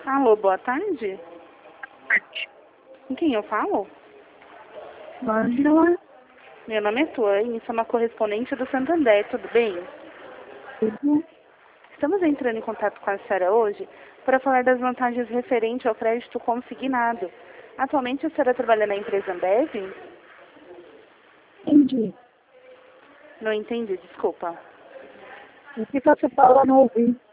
Alô, boa tarde. Com quem eu falo? Ângela, Meu nome é Tuane, sou uma correspondente do Santander, tudo bem? tudo Estamos entrando em contato com a senhora hoje para falar das vantagens referentes ao crédito consignado. Atualmente a senhora trabalha na empresa Ambev? entendi. Não entendi, desculpa. O que você fala não ouvi?